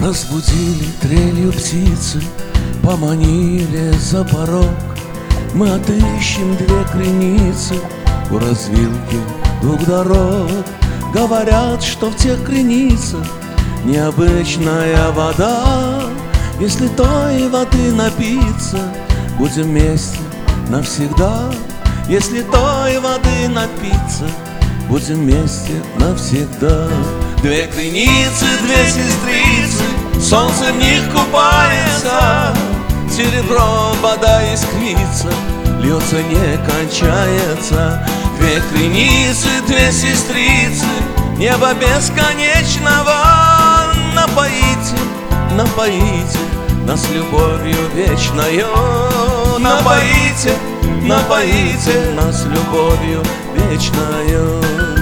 Разбудили трелью птицы, поманили за порог. Мы отыщем две креницы у развилки двух дорог. Говорят, что в тех креницах необычная вода. Если той воды напиться, будем вместе навсегда. Если той воды напиться, будем вместе навсегда. Две креницы, две сестрицы, солнце в них купается. Серебром вода искрится, льется, не кончается. Две креницы, две сестрицы, небо бесконечного. Напоите, напоите нас любовью вечною. Напоите, напоите нас любовью вечною.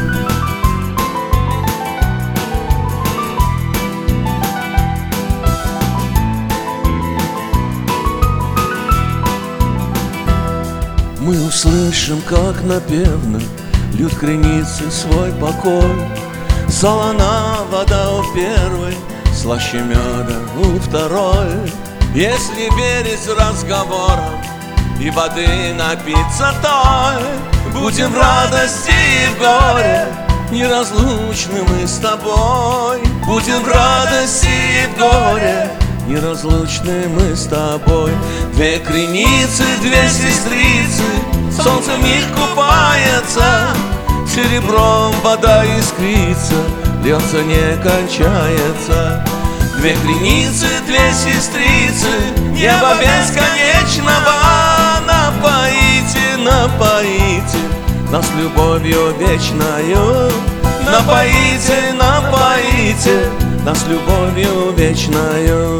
Мы услышим, как напевно льют креницы свой покой. Солона вода у первой, слаще меда у второй. Если верить разговорам и воды напиться той, будем в радости и в горе неразлучны мы с тобой. Будем в радости и в горе неразлучны мы с тобой. Две креницы, две сестрицы, солнце в них купается. Серебром вода искрится, льется, не кончается. Две креницы, две сестрицы, небо бесконечного. Напоите, напоите нас любовью вечною. Напоите, напоите нас любовью вечною.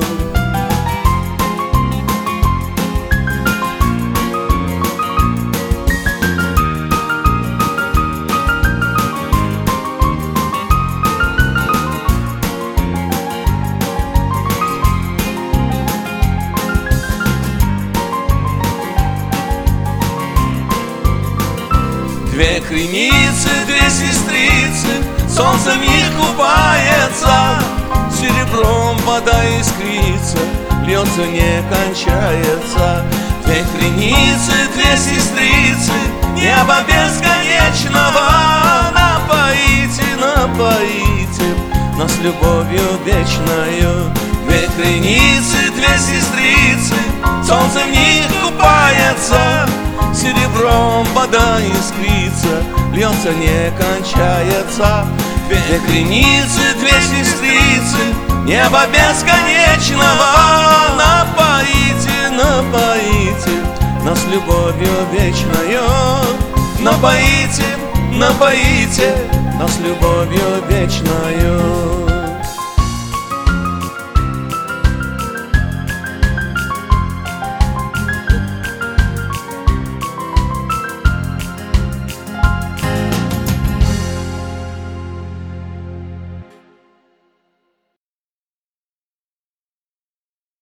Две креницы, две сестрицы, солнце в них купается. Серебром вода искрится, льется, не кончается. Две креницы, две сестрицы, небо бесконечного. Напоите, напоите нас любовью вечною. Две креницы, две сестрицы, солнце в них купается. Серебром вода искрится, льется, не кончается. Две креницы, две сестрицы, небо бесконечного. Напоите, напоите нас любовью вечною. Напоите, напоите нас любовью вечною.